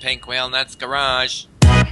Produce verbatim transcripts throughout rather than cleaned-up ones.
Pink Wheel-Nuts Garage.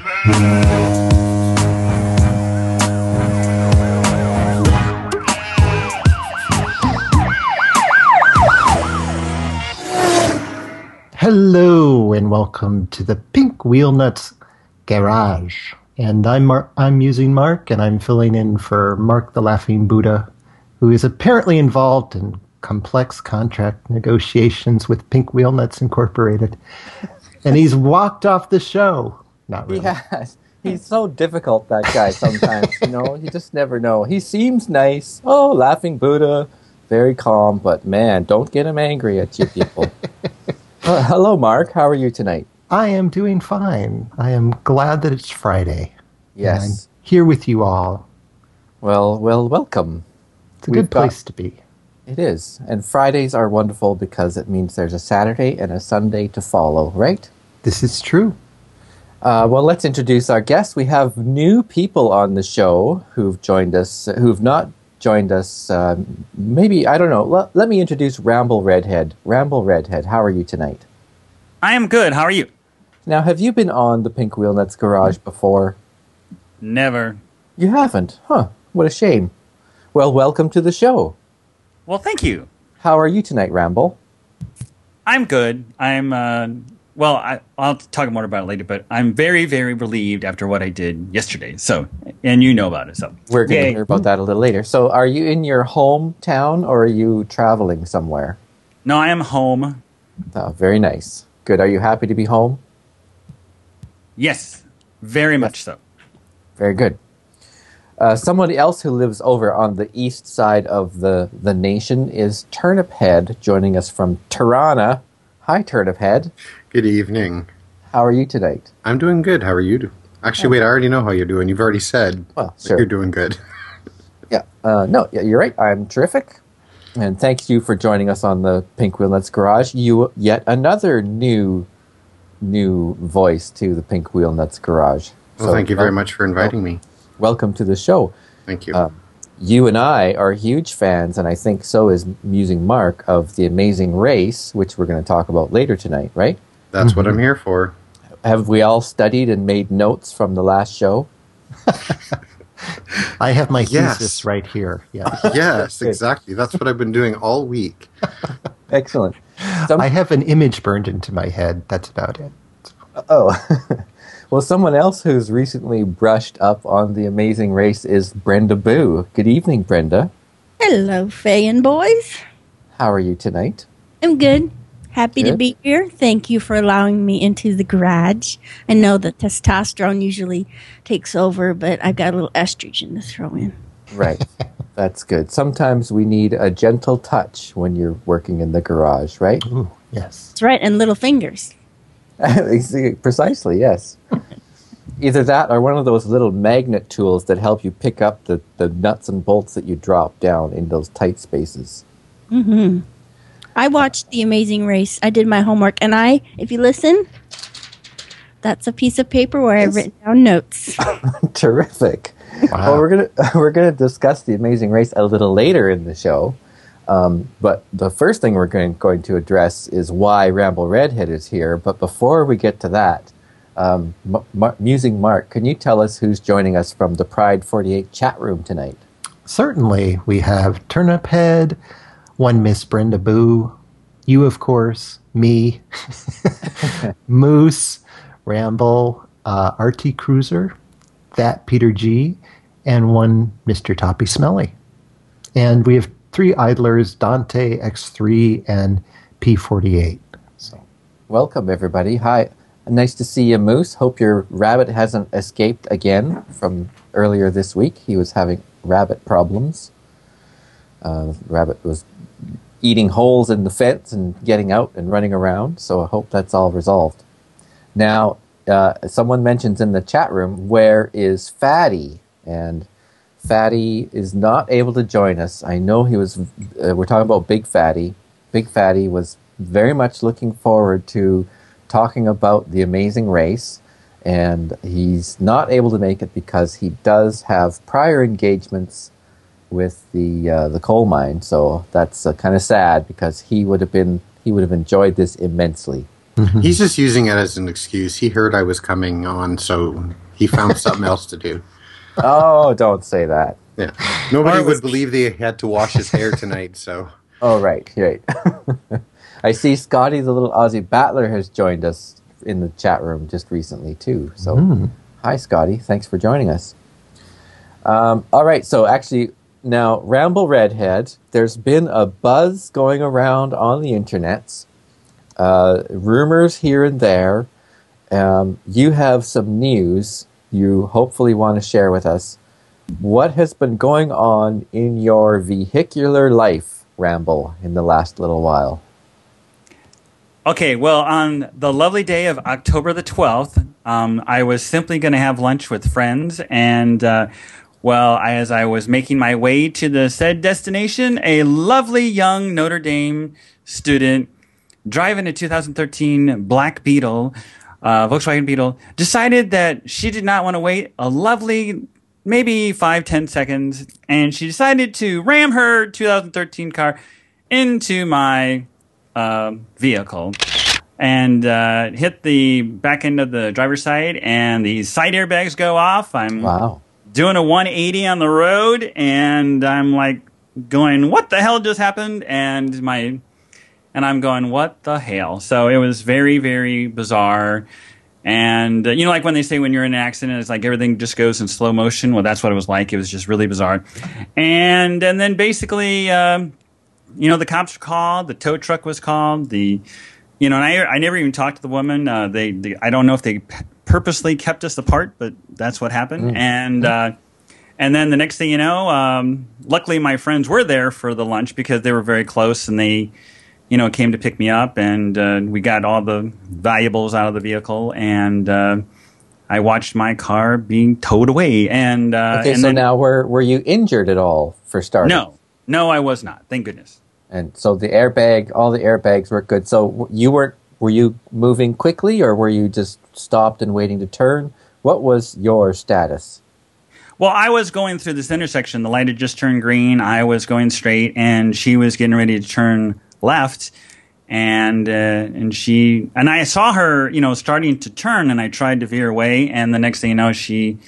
Hello and welcome to the Pink Wheel-Nuts Garage. And I'm Mar- I'm using Mark, and I'm filling in for Mark the Laughing Buddha, who is apparently involved in complex contract negotiations with Pink Wheel-Nuts Incorporated. And he's walked off the show. Not really. He has. He's so difficult, that guy, sometimes. You know, you just never know. He seems nice. Oh, Laughing Buddha. Very calm, but man, don't get him angry at you people. Uh, hello, Mark. How are you tonight? I am doing fine. I am glad that it's Friday. Yes. And I'm here with you all. Well, well, welcome. It's a We've good place got, to be. It is. And Fridays are wonderful because it means there's a Saturday and a Sunday to follow, right? This is true. Uh, well, let's introduce our guests. We have new people on the show who've joined us, who've not joined us, uh, maybe, I don't know. Let, let me introduce Ramble Redhead. Ramble Redhead, how are you tonight? I am good. How are you? Now, have you been on the Pink Wheel-Nuts Garage before? Never. You haven't? Huh. What a shame. Well, welcome to the show. Well, thank you. How are you tonight, Ramble? I'm good. I'm, uh, well, I, I'll talk more about it later, but I'm very, very relieved after what I did yesterday. So, and you know about it, so. We're going to Yay. hear about that a little later. So, are you in your hometown or are you traveling somewhere? No, I am home. Oh, very nice. Good. Are you happy to be home? Yes, very much so. Very good. Uh, somebody else who lives over on the east side of the, the nation is Turnip Head, joining us from Tirana. Hi, Turnip Head. Good evening. How are you tonight? I'm doing good. How are you doing? Actually, wait, I already know how you're doing. You've already said Well, that sure. you're doing good. Yeah. Uh, no, yeah, you're right. I'm terrific. And thank you for joining us on the Pink Wheel-Nuts Garage. You yet another new new voice to the Pink Wheel-Nuts Garage. Well, So, thank you very wel- much for inviting me. Welcome to the show. Thank you. Uh, you and I are huge fans, and I think so is Musing Mark, of The Amazing Race, which we're going to talk about later tonight, right? That's what I'm here for. Have we all studied and made notes from the last show? I have my Yes. thesis right here. Yeah. Yes, exactly. That's what I've been doing all week. Excellent. Some- I have an image burned into my head. That's about it. Oh. Well, someone else who's recently brushed up on The Amazing Race is Brenda Boo. Good evening, Brenda. Hello, Faye and boys. How are you tonight? I'm good. Happy to Good. be here. Thank you for allowing me into the garage. I know that testosterone usually takes over, but I've got a little estrogen to throw in. Right. That's good. Sometimes we need a gentle touch when you're working in the garage, right? Ooh, yes. That's right, and little fingers. Precisely, yes. Either that or one of those little magnet tools that help you pick up the, the nuts and bolts that you drop down in those tight spaces. Mm-hmm. I watched The Amazing Race. I did my homework, and I, if you listen, that's a piece of paper where I've written down notes. Terrific. Wow. Well, we're gonna we're gonna discuss The Amazing Race a little later in the show, um, but the first thing we're going going to address is why Ramble Redhead is here. But before we get to that, um, M- Mar- Musing Mark, can you tell us who's joining us from the Pride forty-eight chat room tonight? Certainly, we have Turnip Head, one Miss Brenda Boo, you, of course, me, Moose, Ramble, uh, R T Cruiser, That Peter G, and one Mister Toppy Smelly. And we have three idlers, Dante, X three, and P forty-eight. So, Welcome, everybody. Hi. Nice to see you, Moose. Hope your rabbit hasn't escaped again from earlier this week. He was having rabbit problems. Uh, rabbit was eating holes in the fence and getting out and running around, so I hope that's all resolved. Now, uh, someone mentions in the chat room, where is Fatty? And Fatty is not able to join us. I know he was, uh, we're talking about Big Fatty. Big Fatty was very much looking forward to talking about The Amazing Race, and he's not able to make it because he does have prior engagements with the uh, the coal mine. So that's uh, kind of sad because he would have been he would have enjoyed this immensely. He's just using it as an excuse. He heard I was coming on, so he found something else to do. Oh, don't say that. Yeah, nobody Or it was- would believe they had to wash his hair tonight. So Oh, right, right. I see Scotty, the little Aussie battler, has joined us in the chat room just recently, too. So, Mm. hi, Scotty. Thanks for joining us. Um, all right, so actually, now, Ramble Redhead, there's been a buzz going around on the internets, uh, rumors here and there. Um, you have some news you hopefully want to share with us. What has been going on in your vehicular life, Ramble, in the last little while? Okay, well, on the lovely day of October the twelfth, um, I was simply going to have lunch with friends, and uh, well, as I was making my way to the said destination, a lovely young Notre Dame student driving a two thousand thirteen Black Beetle, uh, Volkswagen Beetle, decided that she did not want to wait a lovely maybe five, ten seconds, and she decided to ram her two thousand thirteen car into my uh, vehicle and uh, hit the back end of the driver's side, and the side airbags go off. I'm Wow. doing a one eighty on the road, and I'm like going, what the hell just happened? And my and I'm going, what the hell? So it was very, very bizarre. And uh, you know, like when they say when you're in an accident, it's like everything just goes in slow motion. Well, that's what it was like. It was just really bizarre. And and then basically, um, you know, the cops were called, the tow truck was called, the you know, and I I never even talked to the woman. Uh, they, they I don't know if they p- purposely kept us apart, but that's what happened. Mm. And uh, and then the next thing you know, um, luckily my friends were there for the lunch because they were very close, and they, you know, came to pick me up, and uh, we got all the valuables out of the vehicle, and uh, I watched my car being towed away. And uh, Okay, and so then, now were were you injured at all for starting? no, no, I was not. Thank goodness. And so the airbag, all the airbags were good. So w- you weren't, were you moving quickly, or were you just stopped and waiting to turn? What was your status? Well, I was going through this intersection. The light had just turned green. I was going straight, and she was getting ready to turn left. And uh, and she and I saw her, you know, starting to turn, and I tried to veer away. And the next thing you know, she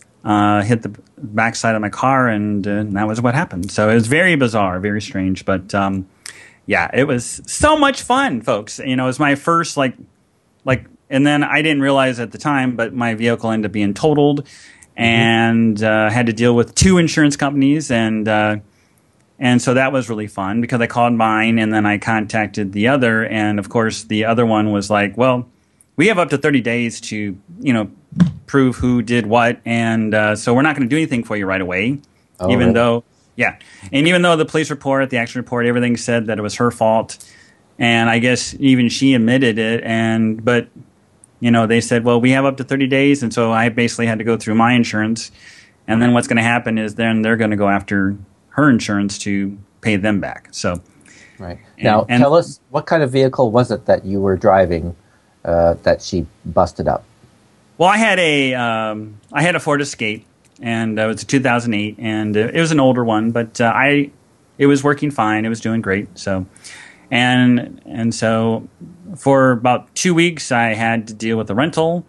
uh, hit the backside of my car, and, uh, and that was what happened. So it was very bizarre, very strange. But um, yeah, it was so much fun, folks. You know, it was my first like like, and then I didn't realize at the time, but my vehicle ended up being totaled, and uh, had to deal with two insurance companies, and uh, and so that was really fun because I called mine, and then I contacted the other, and of course the other one was like, well, we have up to thirty days to, you know, prove who did what, and uh, so we're not going to do anything for you right away, Oh, even really? though, yeah, and even though the police report, the action report, everything said that it was her fault, and I guess even she admitted it, and but. You know, they said, well, we have up to thirty days, and so I basically had to go through my insurance, and then what's going to happen is then they're going to go after her insurance to pay them back. So, Right. And- Now, and- tell us, what kind of vehicle was it that you were driving uh, that she busted up? well, I had a um, I had a Ford Escape, and uh, it was a two thousand eight, and uh, it was an older one, but uh, I it was working fine. It was doing great. So, and and so for about two weeks, I had to deal with a rental,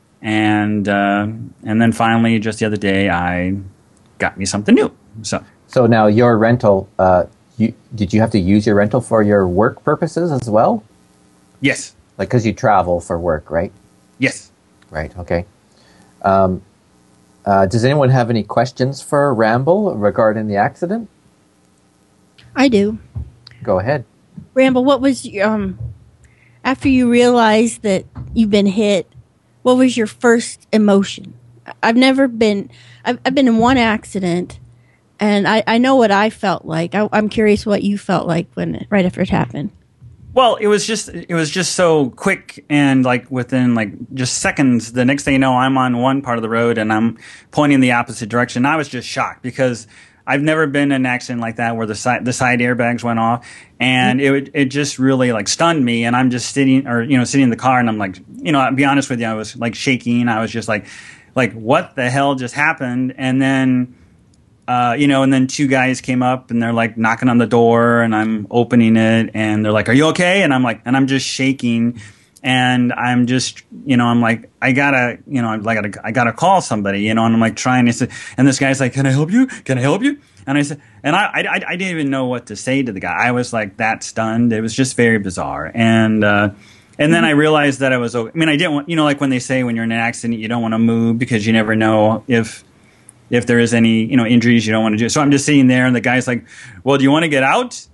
and uh, and then finally, just the other day, I got me something new. So. So now your rental, uh, you, did you have to use your rental for your work purposes as well? Yes. Like, because you travel for work, right? Yes. Right, okay. Um, uh, does anyone have any questions for Ramble regarding the accident? I do. Go ahead. Ramble, what was your, um after you realized that you've been hit, what was your first emotion? I- I've never been I've, I've been in one accident, and I, I know what I felt like. I, I'm curious what you felt like when right after it happened. Well, it was just it was just so quick, and like within like just seconds, the next thing you know, I'm on one part of the road and I'm pointing the opposite direction. I was just shocked because I've never been in an accident like that where the side the side airbags went off, and it it just really like stunned me. And I'm just sitting or you know sitting in the car, and I'm like, you know, I'll be honest with you, I was like shaking. I was just like, like what the hell just happened? And then. Uh, you know, and then two guys came up and they're like knocking on the door, and I'm opening it, and they're like, "Are you okay?" And I'm like, and I'm just shaking, and I'm just, you know, I'm like, I gotta, you know, I'm like, I gotta, I gotta call somebody, you know, and I'm like trying to say, and this guy's like, can I help you? Can I help you? And I said, and I, I, I didn't even know what to say to the guy. I was like that stunned. It was just very bizarre. And, uh, and then I realized that I was, I mean, I didn't want, you know, like when they say when you're in an accident, you don't want to move because you never know if, if there is any, you know, injuries you don't want to do. So I'm just sitting there and the guy's like, well, do you want to get out?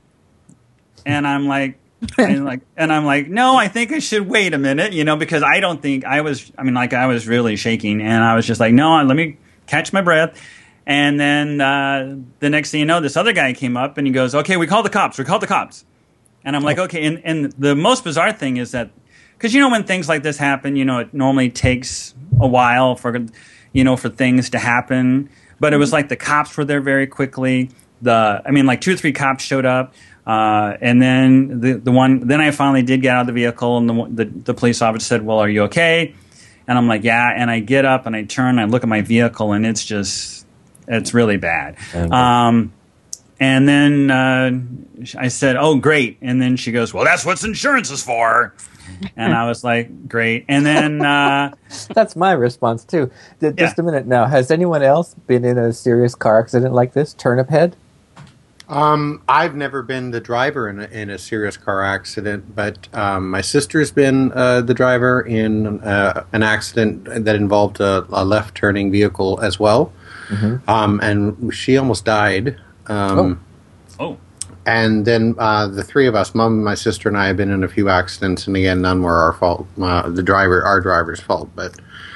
And I'm like, and like, and I'm like, no, I think I should wait a minute, you know, because I don't think I was, I mean, like I was really shaking and I was just like, no, let me catch my breath. And then uh, the next thing you know, this other guy came up and he goes, okay, we call the cops. We call the cops. And I'm like, okay. And, and the most bizarre thing is that, because, you know, when things like this happen, you know, it normally takes a while for, you know, for things to happen. But it was like the cops were there very quickly. The, I mean, like two or three cops showed up. Uh, and then the the one, then I finally did get out of the vehicle, and the, the the police officer said, "Well, are you okay?" And I'm like, "Yeah." And I get up and I turn, and I look at my vehicle, and it's just, it's really bad. Okay. Um, and then uh, I said, "Oh, great." And then she goes, "Well, that's what insurance is for." And I was like, "Great." And then uh, that's my response too. Just yeah. a minute now. Has anyone else been in a serious car accident like this? Turnip head? Um, I've never been the driver in a, in a serious car accident, but um, my sister's been uh, the driver in uh, an accident that involved a, a left-turning vehicle as well, mm-hmm. um, and she almost died. Um, oh. oh. And then uh, the three of us, Mom, my sister, and I, have been in a few accidents, and again, none were our fault. Uh, the driver, our driver's fault, but.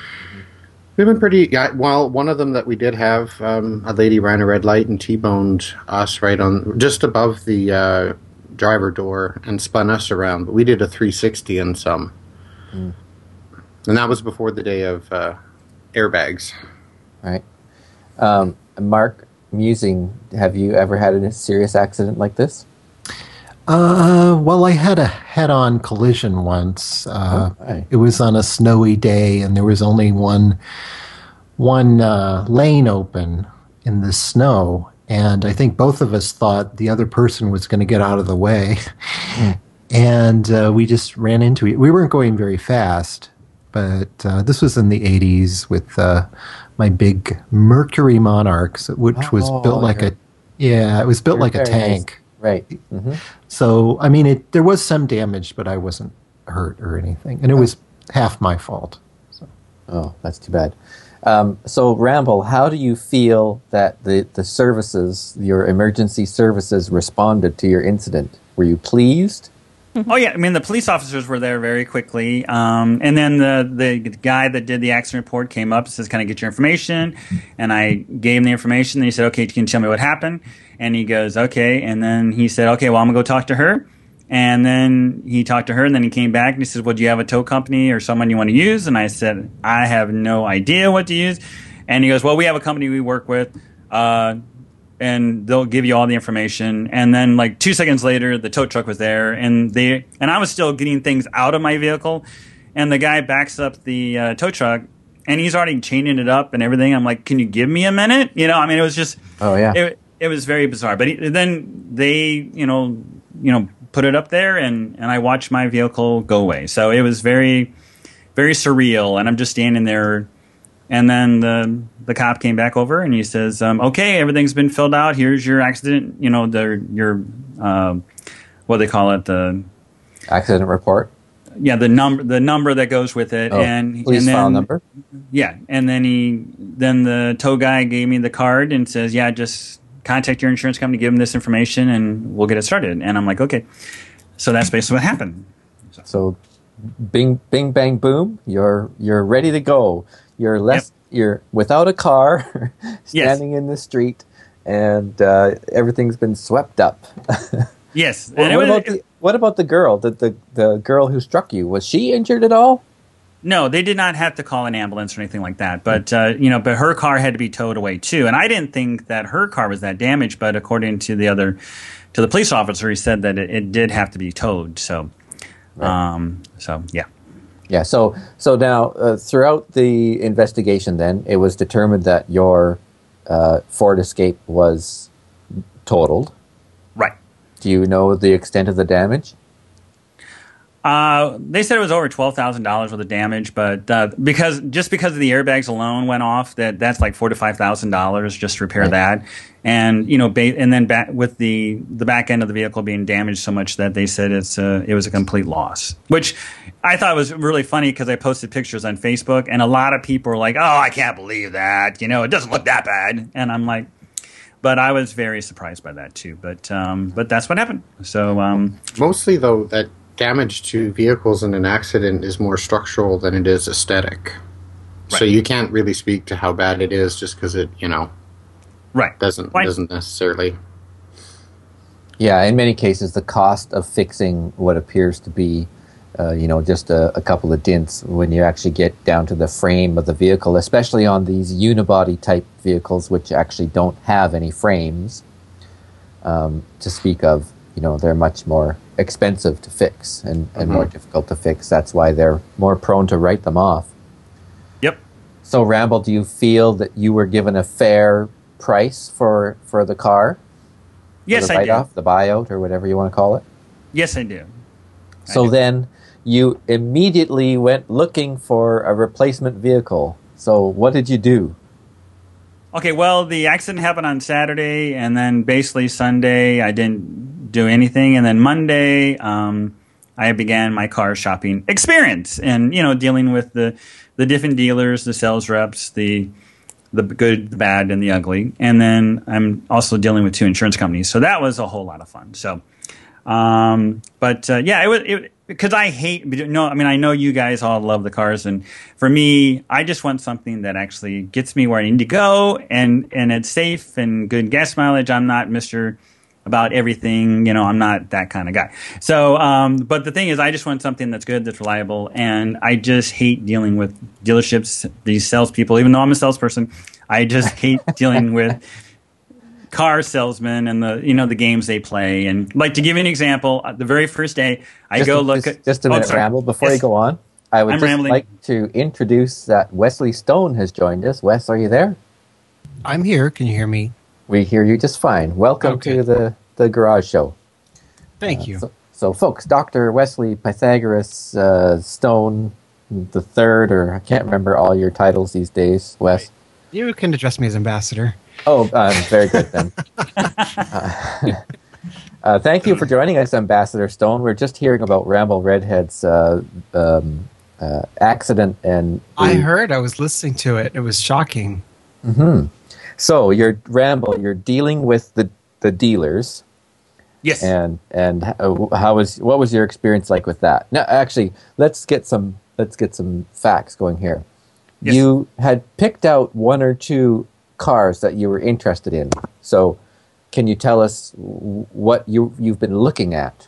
We've been pretty, yeah, well, one of them that we did have, um, a lady ran a red light and T-boned us right on, just above the uh, driver door and spun us around. But we did a three sixty and some. Mm. And that was before the day of uh, airbags. Right. Um, Mark, musing, have you ever had a serious accident like this? Uh, well, I had a head-on collision once. Uh, okay. It was on a snowy day, and there was only one one uh, lane open in the snow. And I think both of us thought the other person was going to get out of the way, mm. and uh, we just ran into it. We weren't going very fast, but uh, this was in the eighties with uh, my big Mercury Monarch, which oh, was built like a yeah, it was built like a tank. Nice. Right. Mm-hmm. So, I mean, it there was some damage, but I wasn't hurt or anything. And it was half my fault. So. Oh, that's too bad. Um, so, Ramble, how do you feel that the, the services, your emergency services, responded to your incident? Were you pleased? Oh, yeah. I mean, the police officers were there very quickly. Um, and then the, the guy that did the accident report came up and says, "Can I get your information?" And I gave him the information. And he said, "Okay, can you tell me what happened?" And he goes, "Okay." And then he said, "Okay, well, I'm going to go talk to her." And then he talked to her, and then he came back and he said, "Well, do you have a tow company or someone you want to use?" And I said, "I have no idea what to use." And he goes, "Well, we have a company we work with, uh, and they'll give you all the information." And then, like two seconds later, the tow truck was there, and they and I was still getting things out of my vehicle, and the guy backs up the uh, tow truck, and he's already chaining it up and everything. I'm like, "Can you give me a minute?" You know, I mean, it was just, oh yeah, it, it was very bizarre. But he, then they, you know, you know, put it up there, and and I watched my vehicle go away. So it was very, very surreal, and I'm just standing there. And then the the cop came back over and he says, um, "Okay, everything's been filled out. Here's your accident. You know, the your uh, what do they call it, the accident report. Yeah, the number the number that goes with it, oh, and police and then, file number. Yeah, and then he then the tow guy gave me the card and says, "Yeah, just contact your insurance company, give them this information, and we'll get it started." And I'm like, "Okay." So that's basically what happened. So, so bing, bing, bang, boom. You're you're ready to go. You're less. Yep. You're without a car, standing yes. in the street, and uh, everything's been swept up. Yes. Well, and what, was, about the, what about the girl? The, the the girl who struck you, was she injured at all? No, they did not have to call an ambulance or anything like that. But uh, you know, but her car had to be towed away too. And I didn't think that her car was that damaged, but according to the other, to the police officer, he said that it, it did have to be towed. So, right. um, so yeah. Yeah, so so now uh, throughout the investigation, then it was determined that your uh, Ford Escape was totaled. Right. Do you know the extent of the damage? Uh, they said it was over twelve thousand dollars worth of damage, but uh, because just because of the airbags alone went off, that that's like four to five thousand dollars just to repair right. that, and you know, ba- and then back with the the back end of the vehicle being damaged so much that they said it's a, it was a complete loss, which I thought was really funny because I posted pictures on Facebook, and a lot of people were like, "Oh, I can't believe that! You know, it doesn't look that bad," and I'm like. But I was very surprised by that too. But um, but that's what happened. So um, mostly though that. Damage to vehicles in an accident is more structural than it is aesthetic. Right. So you can't really speak to how bad it is just because it, you know, right. doesn't Why? doesn't necessarily. Yeah, in many cases, the cost of fixing what appears to be, uh, you know, just a, a couple of dents when you actually get down to the frame of the vehicle, especially on these unibody type vehicles, which actually don't have any frames um, to speak of. You know, they're much more expensive to fix and, and mm-hmm. more difficult to fix. That's why they're more prone to write them off. Yep. So, Ramble, do you feel that you were given a fair price for, for the car? Yes, the I write-off, do. The buyout, or whatever you want to call it? Yes, I do. So I do. then you immediately went looking for a replacement vehicle. So what did you do? Okay, well, the accident happened on Saturday, and then basically Sunday I didn't do anything, and then Monday um, I began my car shopping experience, and you know, dealing with the the different dealers, the sales reps, the the good, the bad, and the ugly, and then I'm also dealing with two insurance companies, so that was a whole lot of fun. So, um, but uh, yeah, it was it, because I hate no, I mean I know you guys all love the cars, and for me, I just want something that actually gets me where I need to go, and and it's safe and good gas mileage. I'm not Mister about everything, you know, I'm not that kind of guy. So, um, but the thing is, I just want something that's good, that's reliable, and I just hate dealing with dealerships, these salespeople. Even though I'm a salesperson, I just hate dealing with car salesmen and the, you know, the games they play. And like to give you an example, the very first day, I just go a, look just, at just a minute, oh, Ramble. Before yes. you go on, I would I'm just rambling. like to introduce that Wesley Stone has joined us. Wes, are you there? I'm here. Can you hear me? We hear you just fine. Welcome Okay. to the, the Garage Show. Thank Uh, you. So, so, folks, Doctor Wesley Pythagoras uh, Stone the third, or I can't remember all your titles these days, Wes. You can address me as ambassador. Oh, uh, very good then. uh, uh, thank you for joining us, Ambassador Stone. We're just hearing about Ramble Redhead's uh, um, uh, accident, and I heard. I was listening to it. It was shocking. Mm-hmm. So, you're Ramble. You're dealing with the the dealers. Yes. And and how was what was your experience like with that? Now, actually, let's get some let's get some facts going here. Yes. You had picked out one or two cars that you were interested in. So, can you tell us what you you've been looking at?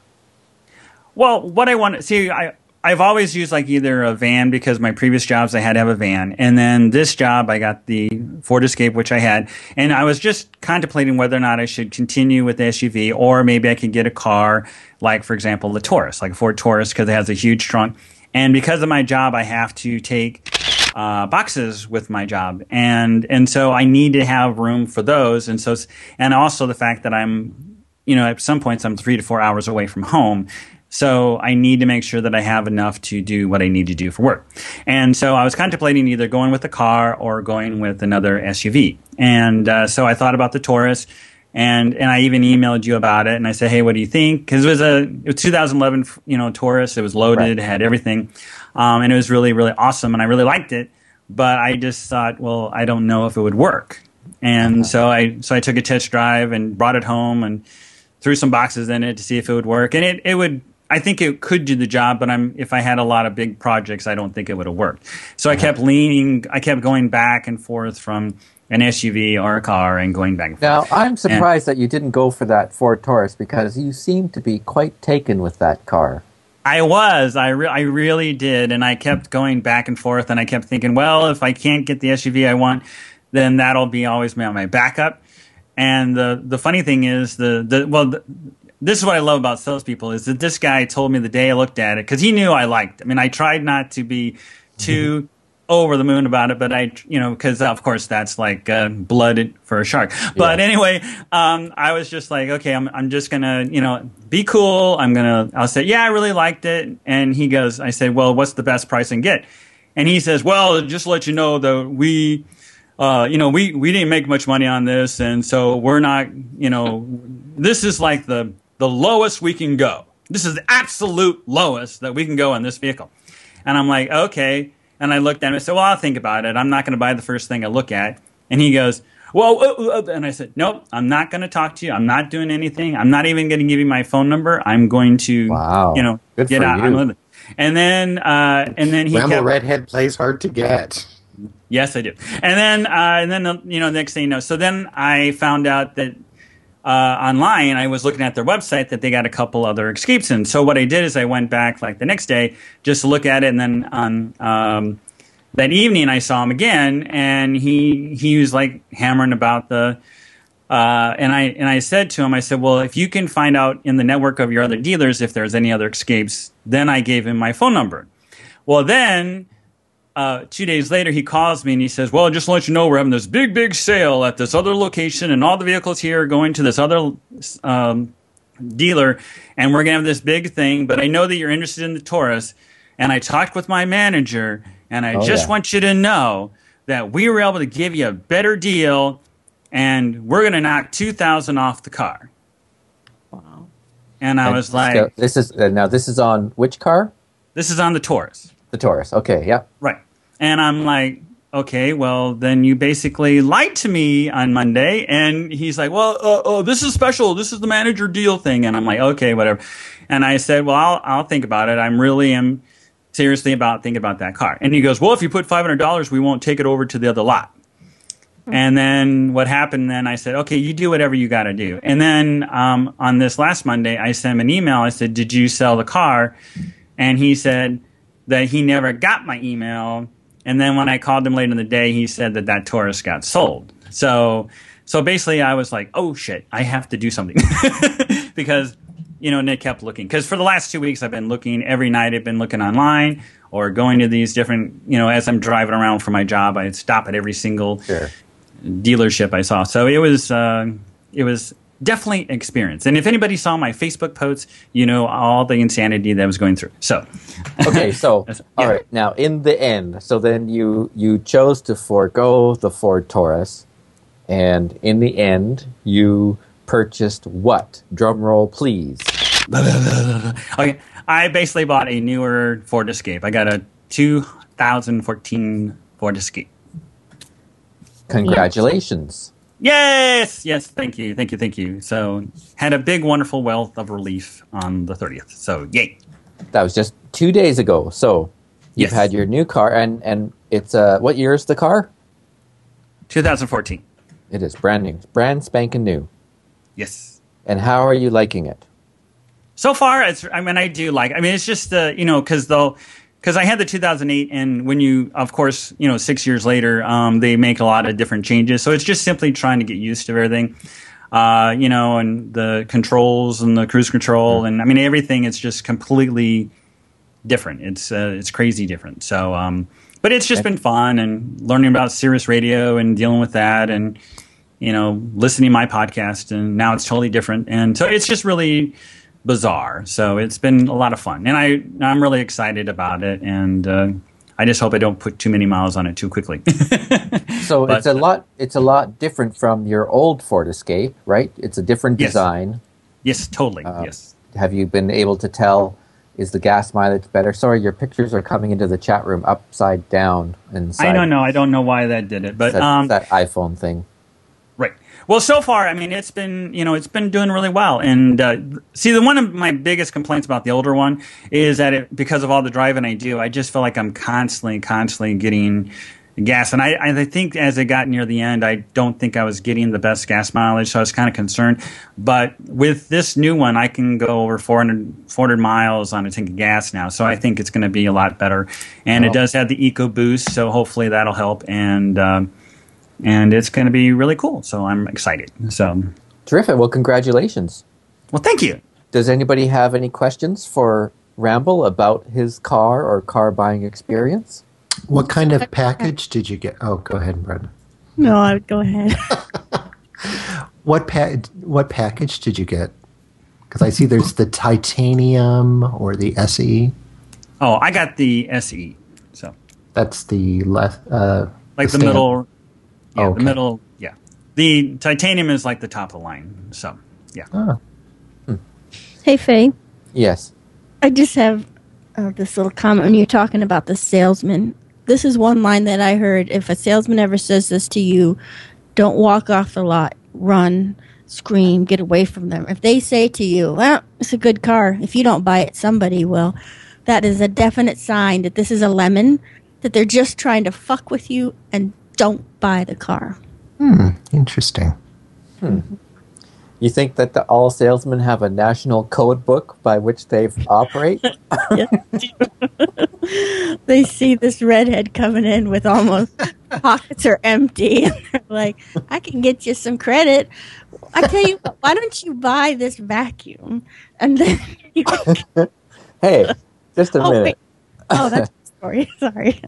Well, what I want to see, I I've always used like either a van because my previous jobs I had to have a van, and then this job I got the Ford Escape, which I had, and I was just contemplating whether or not I should continue with the S U V, or maybe I could get a car like, for example, the Taurus, like a Ford Taurus, because it has a huge trunk, and because of my job, I have to take uh, boxes with my job, and and so I need to have room for those, and so and also the fact that I'm, you know, at some points I'm three to four hours away from home. So I need to make sure that I have enough to do what I need to do for work. And so I was contemplating either going with a car or going with another S U V. And uh, so I thought about the Taurus, and and I even emailed you about it. And I said, hey, what do you think? Because it was a it was two thousand eleven, you know, Taurus. It was loaded, Right. it had everything, um, and it was really really awesome. And I really liked it. But I just thought, well, I don't know if it would work. And Uh-huh. so I so I took a test drive and brought it home and threw some boxes in it to see if it would work. And it it would. I think it could do the job, but I'm if I had a lot of big projects, I don't think it would have worked. So I kept leaning, I kept going back and forth from an S U V or a car and going back and Now, forth. I'm surprised that you didn't go for that Ford Taurus because you seem to be quite taken with that car. I was, I, re- I really did, and I kept going back and forth, and I kept thinking, well, if I can't get the S U V I want, then that'll be always my, my backup. And the the funny thing is, the the well. The, This is what I love about salespeople is that this guy told me the day I looked at it, because he knew I liked it. I mean, I tried not to be too over the moon about it, but I, you know, because of course that's like uh, blood for a shark. But Yeah. anyway, um, I was just like, okay, I'm, I'm just gonna, you know, be cool. I'm gonna, I'll say, yeah, I really liked it. And he goes, I said, well, what's the best price I can get? And he says, well, just to let you know that we, uh, you know, we, we didn't make much money on this, and so we're not, you know, this is like the the lowest we can go. This is the absolute lowest that we can go on this vehicle. And I'm like, okay. And I looked at him and I said, well, I'll think about it. I'm not going to buy the first thing I look at. And he goes, well, uh, uh, and I said, nope, I'm not going to talk to you. I'm not doing anything. I'm not even going to give you my phone number. I'm going to, Wow. you know, Good get for out. you. I'm living. And then, uh, and then he Ramble kept, Redhead plays hard to get. yes, I do. And then, uh, and then, uh, you know, next thing you know, so then I found out that, Uh, online, I was looking at their website that they got a couple other escapes in. So what I did is I went back like the next day just to look at it, and then on um, that evening I saw him again, and he he was like hammering about the. Uh, and I and I said to him, I said, well, if you can find out in the network of your other dealers if there's any other escapes, then I gave him my phone number. Well, then. Uh, two days later, he calls me and he says, well, just to let you know, we're having this big, big sale at this other location, and all the vehicles here are going to this other um, dealer, and we're going to have this big thing, but I know that you're interested in the Taurus, and I talked with my manager, and I Oh, just yeah. want you to know that we were able to give you a better deal, and we're going to knock two thousand dollars off the car. Wow. And I And was like, so this is uh, now this is on which car? this is on the Taurus. The Taurus. Okay, yeah. Right. And I'm like, okay, well, then you basically lied to me on Monday. And he's like, well, uh, oh, this is special. This is the manager deal thing. And I'm like, okay, whatever. And I said, well, I'll, I'll think about it. I'm really am seriously about thinking about that car. And he goes, well, if you put five hundred dollars, we won't take it over to the other lot. And then what happened then, I said, okay, you do whatever you got to do. And then um, on this last Monday, I sent him an email. I said, did you sell the car? And he said that he never got my email. And then when I called him later in the day, he said that that Taurus got sold. So, so basically, I was like, "Oh shit, I have to do something," because you know Nick kept looking. Because for the last two weeks, I've been looking every night. I've been looking online or going to these different, you know, as I'm driving around for my job, I'd stop at every single Sure. dealership I saw. So it was, uh, it was definitely an experience. And if anybody saw my Facebook posts, you know all the insanity that I was going through. So. Okay, so Yeah. all right. Now, in the end, so then you you chose to forego the Ford Taurus, and in the end, you purchased what? Drum roll, please. Okay, I basically bought a newer Ford Escape. I got a two thousand fourteen Ford Escape. Congratulations. Yes, yes, thank you, thank you, thank you. So had a big, wonderful wealth of relief on the thirtieth. So yay! That was just two days ago. So you've Yes. had your new car, and and it's uh, what year is the car? two thousand fourteen. It is brand new, brand spanking new. Yes. And how are you liking it? So far, it's. I mean, I do like. I mean, it's just uh, you know because though. Because I had the two thousand eight, and when you, of course, you know, six years later, um, they make a lot of different changes. So it's just simply trying to get used to everything, uh, you know, and the controls and the cruise control, and I mean everything. It's just completely different. It's uh, it's crazy different. So, um, but it's just been fun and learning about Sirius Radio and dealing with that, and you know, listening to my podcast, and now it's totally different, and so it's just really bizarre. So it's been a lot of fun, and I I'm really excited about it, and uh, I just hope I don't put too many miles on it too quickly. So But- it's a lot. It's a lot different from your old Ford Escape, right? It's a different Yes. design. Yes, totally. Uh, yes. Have you been able to tell? Is the gas mileage better? Sorry, your pictures are coming into the chat room upside down. Inside. I don't know. I don't know why that did it, but That, um, that iPhone thing. right. Well, so far, I mean, it's been, you know, it's been doing really well. And uh, see, the one of my biggest complaints about the older one is that it, because of all the driving I do, I just feel like I'm constantly, constantly getting gas. And I, I think as it got near the end, I don't think I was getting the best gas mileage, so I was kind of concerned. But with this new one, I can go over four hundred, four hundred miles on a tank of gas now, so I think it's going to be a lot better. And Oh. it does have the EcoBoost, so hopefully that'll help. And um, and it's going to be really cool, so I'm excited. So, Terrific. Well, congratulations. well, thank you. Does anybody have any questions for Ramble about his car or car buying experience? What kind of package did you get? Oh, go ahead, Brenda. No, I would go ahead. What pa- What package did you get? Because I see there's the titanium or the S E. Oh, I got the S E. So That's the left, uh, like the, stand. middle. Yeah, Oh, okay. the middle. Yeah, the titanium is like the top of the line. So yeah. Oh, Hey, Faye. Yes. I just have uh, this little comment when you're talking about the salesman. This is one line that I heard. If a salesman ever says this to you, don't walk off the lot. Run, scream, get away from them. If they say to you, well, it's a good car. If you don't buy it, somebody will. That is a definite sign that this is a lemon, that they're just trying to fuck with you, and don't buy the car. hmm, interesting. You think that the, all salesmen have a national code book by which they operate? They see this redhead coming in with almost pockets are empty, and they're like, I can get you some credit. I tell you what, why don't you buy this vacuum? And then you Hey, just a oh, minute. wait. Oh, that's the story. Sorry.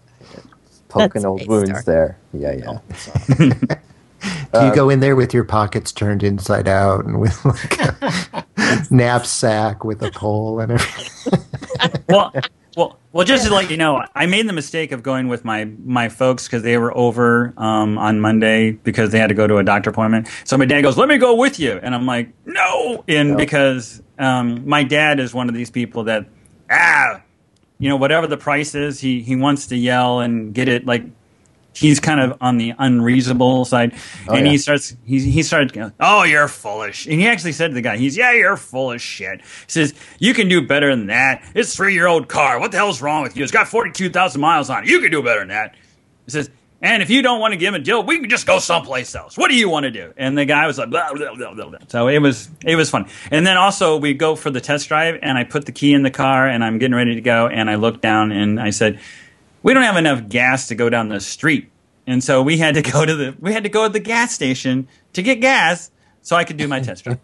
Poking that's old a wounds story. there. Yeah, yeah. Do you go in there with your pockets turned inside out and with like a knapsack with a pole and everything? well, well, well. Just to let you know, I made the mistake of going with my my folks because they were over um, on Monday because they had to go to a doctor appointment. So my dad goes, "Let me go with you," and I'm like, "No," and No. because um, my dad is one of these people that ah, you know, whatever the price is, he he wants to yell and get it like. He's kind of on the unreasonable side, Oh, and yeah. he starts. He he started. Going, oh, you're full of shit. And he actually said to the guy, "He's yeah, you're full of shit." He says, "You can do better than that. It's a three-year-old car. What the hell's wrong with you? It's got forty-two thousand miles on it. You can do better than that." He says, "And if you don't want to give him a deal, we can just go someplace else. What do you want to do?" And the guy was like, blah, blah, blah, blah, blah. So it was it was fun. And then also we go for the test drive, and I put the key in the car, and I'm getting ready to go, and I look down, and I said, we don't have enough gas to go down the street. And so we had to go to the we had to go to the gas station to get gas so I could do my test drive.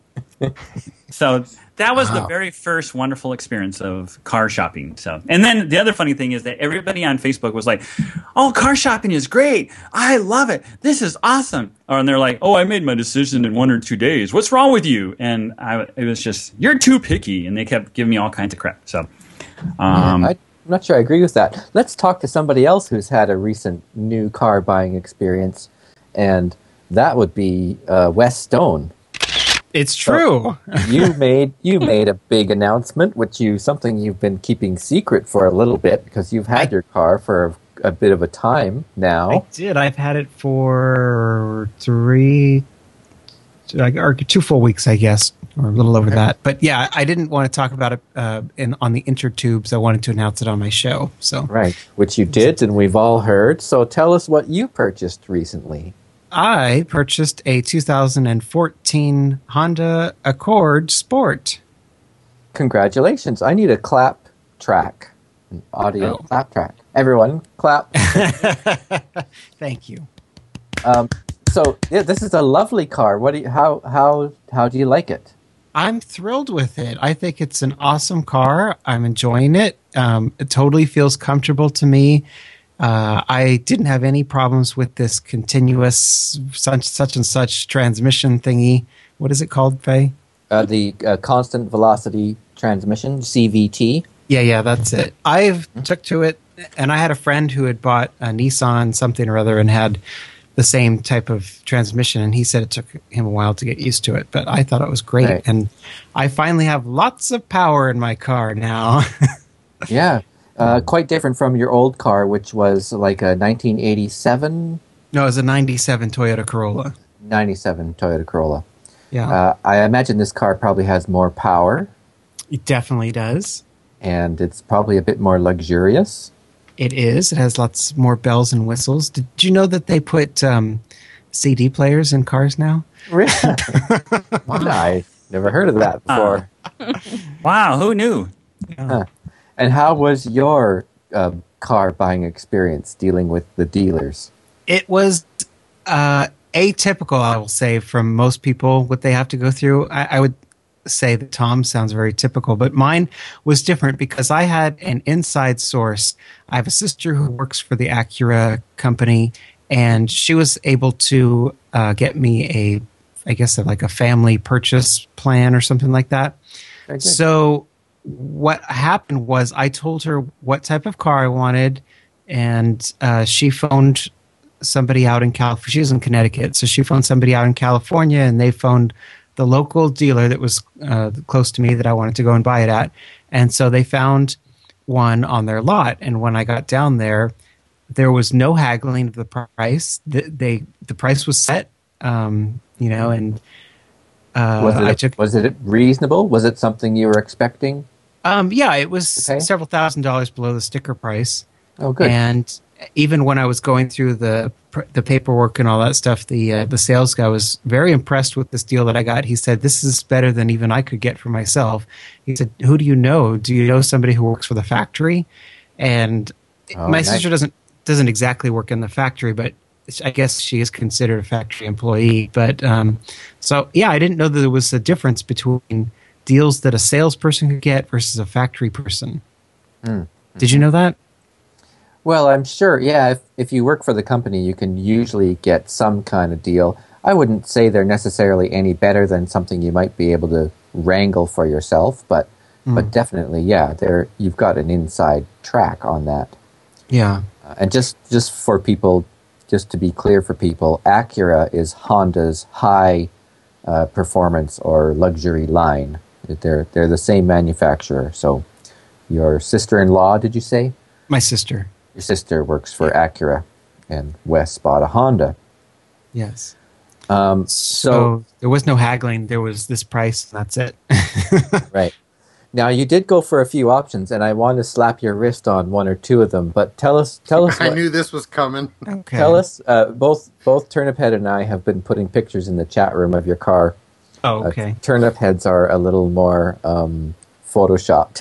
So that was the Wow. very first wonderful experience of car shopping. So, and then the other funny thing is that everybody on Facebook was like, "Oh, car shopping is great. I love it. This is awesome." Or and they're like, "Oh, I made my decision in one or two days. What's wrong with you?" And I, it was just, "You're too picky," and they kept giving me all kinds of crap. So, um, I, I'm not sure I agree with that. Let's talk to somebody else who's had a recent new car buying experience, and that would be uh, Wes Stone. It's true. you made you made a big announcement, which you something you've been keeping secret for a little bit because you've had I- your car for a, a bit of a time now. I did. I've had it for three, or two full weeks, I guess, or a little over that. But yeah, I didn't want to talk about it uh, in on the intertubes. I wanted to announce it on my show. So Right, which you did, and we've all heard. So tell us what you purchased recently. I purchased a two thousand fourteen Honda Accord Sport. Congratulations! I need a clap track, an audio Oh. clap track. Everyone, clap. Thank you. um, so yeah, this is a lovely car. What do you, how how how do you like it? I'm thrilled with it. I think it's an awesome car. I'm enjoying it. Um, it totally feels comfortable to me. Uh, I didn't have any problems with this continuous such, such and such transmission thingy. What is it called, Faye? Uh, the uh, constant velocity transmission, C V T. Yeah, yeah, that's it. I've took to it, and I had a friend who had bought a Nissan something or other and had the same type of transmission, and he said it took him a while to get used to it, but I thought it was great. Right. And I finally have lots of power in my car now. Yeah, uh, quite different from your old car, which was like a nineteen eighty-seven, No, it was a ninety-seven Toyota Corolla. ninety-seven Toyota Corolla. Yeah, Uh, I imagine this car probably has more power, it definitely does. and it's probably a bit more luxurious. It is. It has lots more bells and whistles. Did you know that they put um, C D players in cars now? Really? I never heard of that before. wow, who knew? Huh. And how was your uh, car buying experience dealing with the dealers? It was uh, atypical, I will say, from most people, what they have to go through. I, I would say that Tom sounds very typical, but mine was different because I had an inside source. I have a sister who works for the Acura company, and she was able to uh, get me a, I guess, like a family purchase plan or something like that. So what happened was I told her what type of car I wanted, and uh, she phoned somebody out in California. She was in Connecticut, so she phoned somebody out in California, and they phoned the local dealer that was uh, close to me that I wanted to go and buy it at. And so they found one on their lot. And when I got down there, there was no haggling of the price. The, they the price was set, um, you know, and uh, was it I took. Was it reasonable? Was it something you were expecting? Um, yeah, it was Okay. several thousand dollars below the sticker price. Oh, good. And even when I was going through the the paperwork and all that stuff, the uh, the sales guy was very impressed with this deal that I got. He said, "This is better than even I could get for myself." He said, "Who do you know? Do you know somebody who works for the factory?" And Oh, my nice. sister doesn't doesn't exactly work in the factory, but I guess she is considered a factory employee. But um, so yeah, I didn't know that there was a difference between deals that a salesperson could get versus a factory person. Mm. Did you know that? Well, I'm sure, yeah, if, if you work for the company, you can usually get some kind of deal. I wouldn't say they're necessarily any better than something you might be able to wrangle for yourself, but Mm. but definitely, yeah, there you've got an inside track on that. Yeah. Uh, and just, just for people, just to be clear for people, Acura is Honda's high uh, performance or luxury line. They're they're the same manufacturer. So your sister-in-law, did you say? My sister. Your sister works for Acura, and Wes bought a Honda. Yes. Um, So, so, there was no haggling. There was this price. And that's it. right. Now, you did go for a few options, and I want to slap your wrist on one or two of them, but tell us... Tell us. I what- knew this was coming. Okay. Tell us, uh, both both Turnip Head and I have been putting pictures in the chat room of your car. Oh, Uh, okay. Turnip Heads are a little more um, photoshopped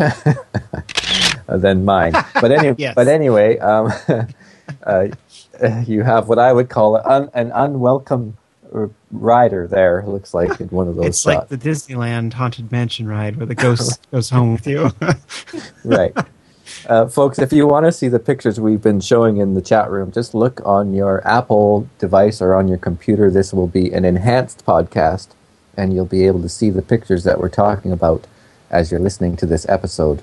than mine. But, any, Yes. but anyway, um, uh, you have what I would call an, an unwelcome r- rider there. It looks like in one of those It's shots. like the Disneyland Haunted Mansion ride where the ghost goes home with you. Right. Uh, folks, if you want to see the pictures we've been showing in the chat room, just look on your Apple device or on your computer. This will be an enhanced podcast, and you'll be able to see the pictures that we're talking about as you're listening to this episode.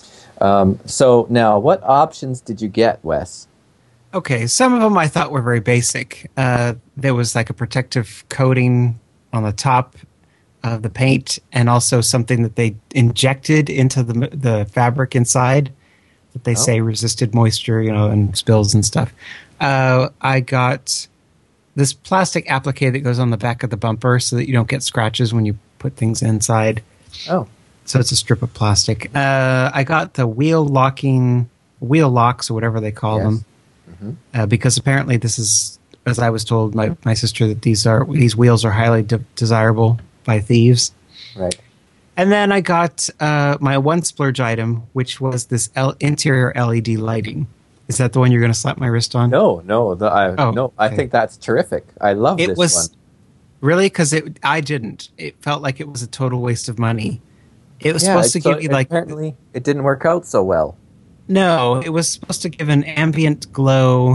Um, so now, what options did you get, Wes? Okay, some of them I thought were very basic. Uh, there was like a protective coating on the top of the paint, and also something that they injected into the the fabric inside that they Oh. say resisted moisture, you know, and spills and stuff. Uh, I got this plastic applique that goes on the back of the bumper so that you don't get scratches when you put things inside. Oh, So it's a strip of plastic. Uh, I got the wheel locking, wheel locks or whatever they call Yes. them, uh, because apparently this is, as I was told my, my sister, that these are these wheels are highly de- desirable by thieves. right. And then I got uh, my one splurge item, which was this L- interior L E D lighting. Is that the one you're going to slap my wrist on? No, no, the, I, Oh, no. I okay. think that's terrific. I love It this was one. really because it. I didn't. It felt like it was a total waste of money. It was Yeah, supposed to so give you like apparently it didn't work out so well. no, it was supposed to give an ambient glow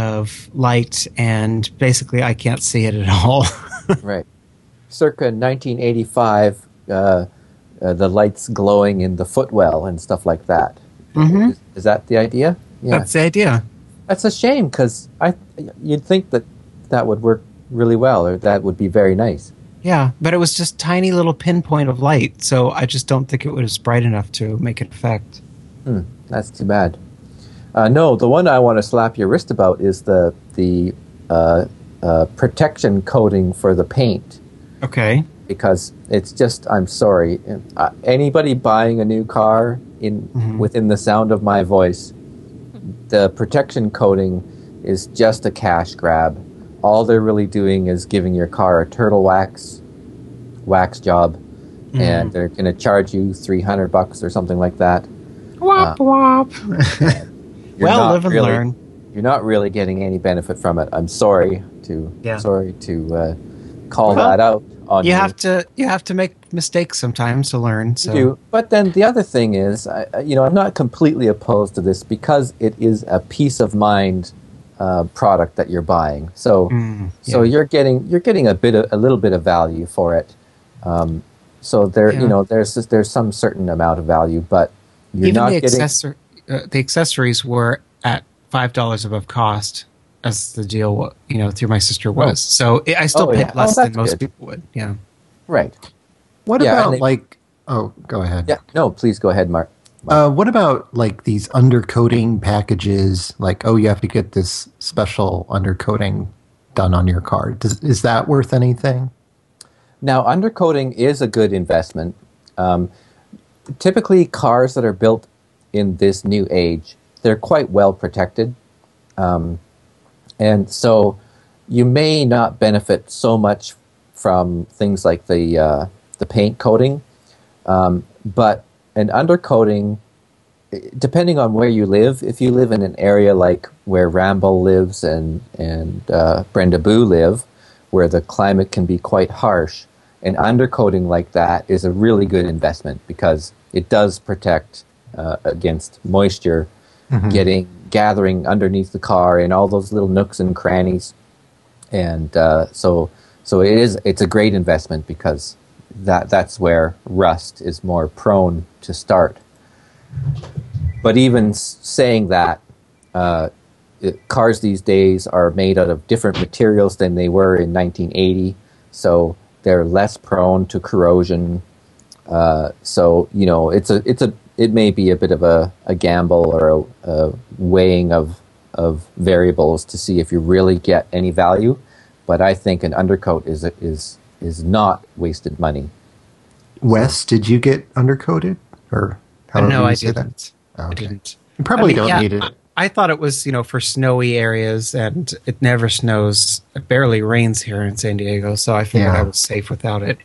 of light, and basically I can't see it at all. Right. Circa nineteen eighty-five, uh, uh, the lights glowing in the footwell and stuff like that. Mhm. Is, is that the idea? Yeah. That's the idea. That's a shame because I you'd think that that would work really well or that would be very nice. Yeah, but it was just tiny little pinpoint of light, so I just don't think it was bright enough to make an effect. Hmm, that's too bad. Uh, no, the one I want to slap your wrist about is the the uh, uh, protection coating for the paint. Okay. Because it's just, I'm sorry, uh, anybody buying a new car in Mhm. within the sound of my voice, the protection coating is just a cash grab. All they're really doing is giving your car a turtle wax wax job, and they're going to charge you three hundred bucks or something like that. Wop wop. You're Well, not live and really- learn. You're not really getting any benefit from it. I'm sorry to Yeah. sorry to uh, call Well, that out on You you. have to you have to make mistakes sometimes to learn. So You do. But then the other thing is, I, I- you know, I'm not completely opposed to this because it is a peace of mind uh, product that you're buying. So, Mm, so yeah. you're getting you're getting a bit of, a little bit of value for it. Um, so there, Yeah. you know, there's there's some certain amount of value, but you're even not the getting. accessor- uh, the accessories were at five dollars above cost, as the deal wa- you know through my sister was. So I I still Oh, paid yeah. Oh, less than that's most good. people would. Yeah. Right. What Yeah, and about they- like? Oh, go ahead. Yeah. No, please go ahead, Mark. Uh, what about like these undercoating packages? Like, oh, you have to get this special undercoating done on your car. Does, is that worth anything? Now, undercoating is a good investment. Um, typically, cars that are built in this new age, they're quite well protected. Um, and so you may not benefit so much from things like the, uh, the paint coating. Um, but an undercoating, depending on where you live, if you live in an area like where Rambo lives and, and uh, Brenda Boo live, where the climate can be quite harsh, an undercoating like that is a really good investment because it does protect uh, against moisture getting gathering underneath the car in all those little nooks and crannies, and uh, so so it is it's a great investment because that that's where rust is more prone to start. But even s- saying that, uh, it, cars these days are made out of different materials than they were in nineteen eighty, so they're less prone to corrosion. Uh, so you know, it's a it's a it may be a bit of a, a gamble or a, a weighing of of variables to see if you really get any value. But I think an undercoat is is is not wasted money. Wes, did you get undercoated or? But however no, you I say that? didn't. I Okay. didn't. You probably I mean, don't yeah, need it. I, I thought it was, you know, for snowy areas, and it never snows. It barely rains here in San Diego, so I figured Yeah. I was safe without it.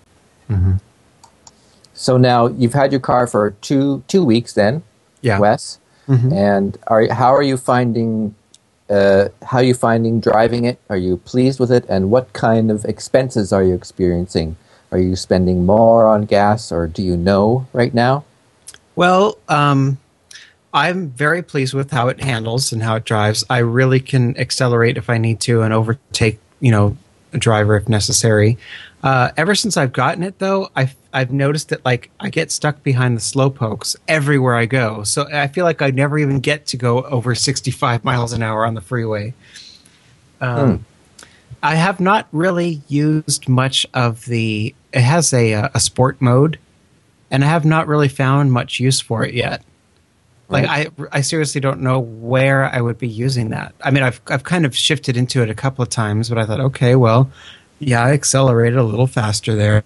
So now you've had your car for two two weeks, then, Yeah. Wes, and are how are you finding uh, how are you finding driving it? Are you pleased with it? And what kind of expenses are you experiencing? Are you spending more on gas, or do you know right now? Well, um, I'm very pleased with how it handles and how it drives. I really can accelerate if I need to and overtake, you know, a driver if necessary. Uh, ever since I've gotten it, though, I've I've noticed that like I get stuck behind the slow pokes everywhere I go. So I feel like I never even get to go over sixty-five miles an hour on the freeway. Um, I have not really used much of the. It has a a sport mode, and I have not really found much use for it yet. Like I, I seriously don't know where I would be using that. I mean, I've I've kind of shifted into it a couple of times, but I thought, okay, well, yeah, I accelerated a little faster there.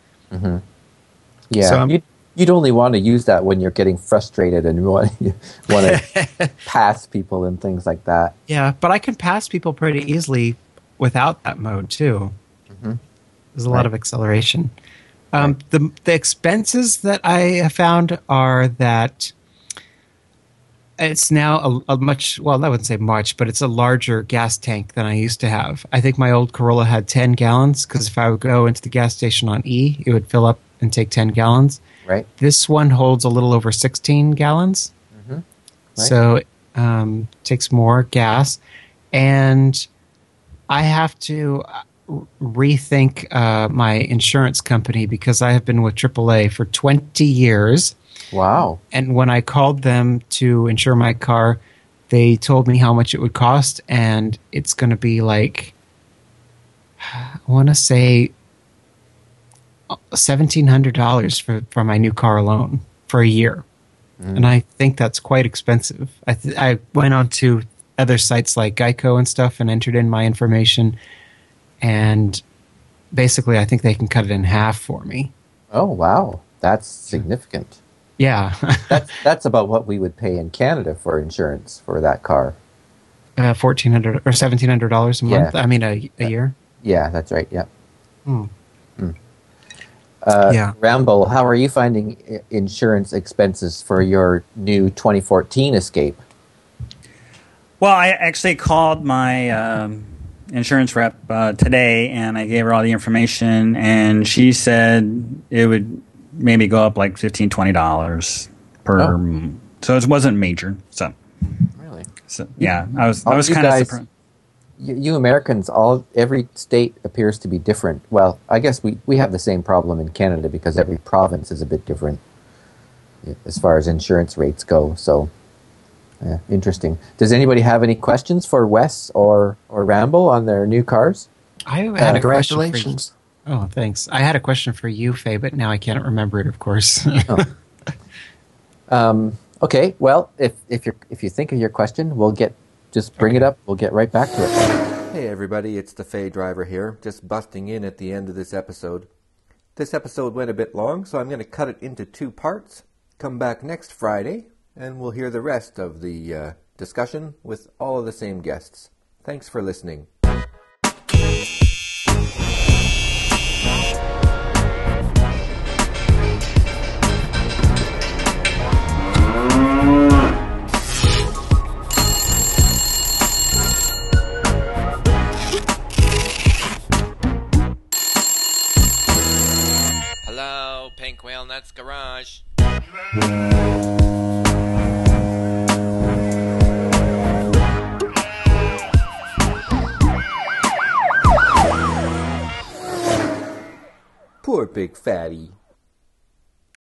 Yeah, So I'm- you'd, you'd only want to use that when you're getting frustrated and you want, you want to pass people and things like that. Yeah, but I can pass people pretty easily without that mode too. There's a lot Right. of acceleration. Um, the the expenses that I have found are that it's now a, a much well, I wouldn't say much, but it's a larger gas tank than I used to have. I think my old Corolla had ten gallons because if I would go into the gas station on E, it would fill up and take ten gallons. Right? This one holds a little over sixteen gallons. Right. So it um, takes more gas. And I have to uh, rethink uh, my insurance company because I have been with triple A for twenty years. Wow. And when I called them to insure my car, they told me how much it would cost. And it's going to be like, I want to say seventeen hundred dollars for, for my new car alone for a year. And I think that's quite expensive. I, th- I went on to other sites like Geico and stuff and entered in my information. And basically, I think they can cut it in half for me. Oh, wow. That's significant. Yeah. That's that's about what we would pay in Canada for insurance for that car. uh, fourteen hundred dollars or seventeen hundred dollars a month. Yeah. I mean, a, a year. Yeah, that's right. Yeah. Hmm. Uh, Yeah. Rambo, how are you finding i- insurance expenses for your new twenty fourteen Escape? Well, I actually called my um, insurance rep uh, today, and I gave her all the information, and she said it would maybe go up like fifteen dollars, twenty dollars per. Oh. So it wasn't major. So Really? So yeah, I was Oh, I was you kind of guys- surprised. You, you Americans, all every state appears to be different. Well, I guess we, we have the same problem in Canada because every province is a bit different as far as insurance rates go. So, yeah, interesting. Does anybody have any questions for Wes or, or Rambo on their new cars? I had Uh, a question for you. congratulations. Oh, thanks. I had a question for you, Faye, but now I can't remember it, of course. Um, okay, well, if if you if you think of your question, we'll get just bring it up. We'll get right back to it. Hey everybody, it's the Faye Driver here, just busting in at the end of this episode. This episode went a bit long, so I'm going to cut it into two parts. Come back next Friday, and we'll hear the rest of the uh, discussion with all of the same guests. Thanks for listening. Hello, Pink Whale Nuts Garage. Poor big fatty.